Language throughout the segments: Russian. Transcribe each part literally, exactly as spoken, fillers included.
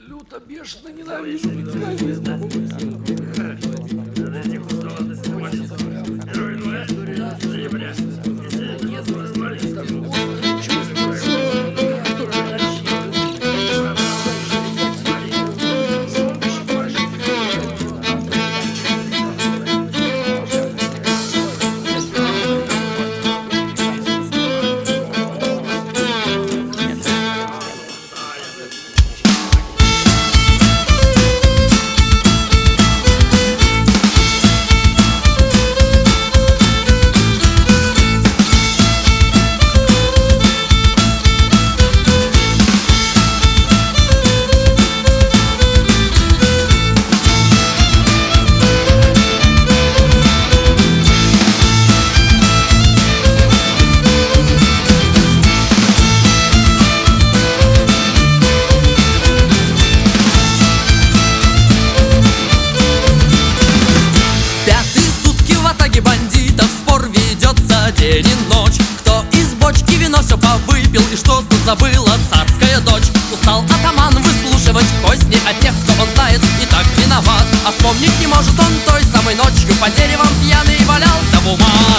люто, бешено ненавижу капитализм. День и ночь, кто из бочки вино все повыпил и что тут забыла царская дочь. Устал атаман выслушивать козни от тех, кто он знает и так виноват. А вспомнить не может он той самой ночью по деревам пьяный валялся в умах.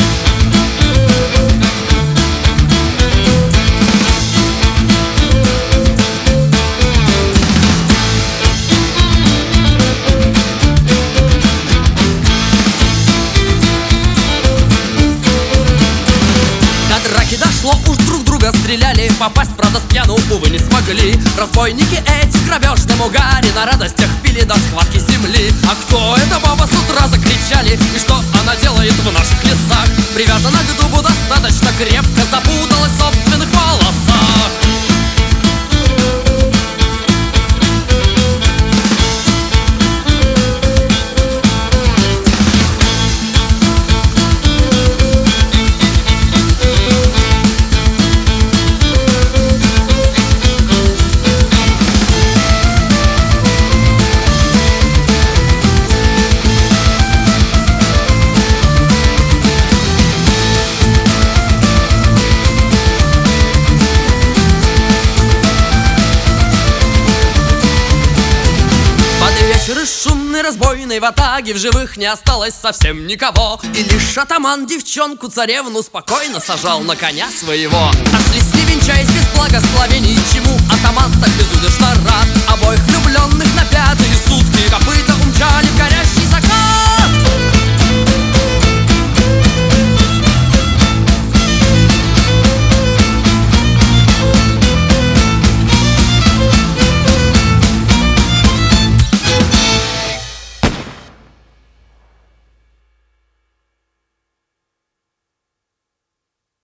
Дошло, уж друг друга стреляли, попасть, правда, с пьяну, увы, не смогли. Разбойники эти в грабежном угаре на радостях пили до схватки земли. А кто это баба, с утра закричали, и что она делает в наших лесах? Привязана к дубу достаточно крепко, запуталась в собственных волосах. Из шумной разбойной ватаги в живых не осталось совсем никого. И лишь атаман девчонку-царевну спокойно сажал на коня своего. Сошлись, не венчаясь без благословений, чему атаман так безудержно рад.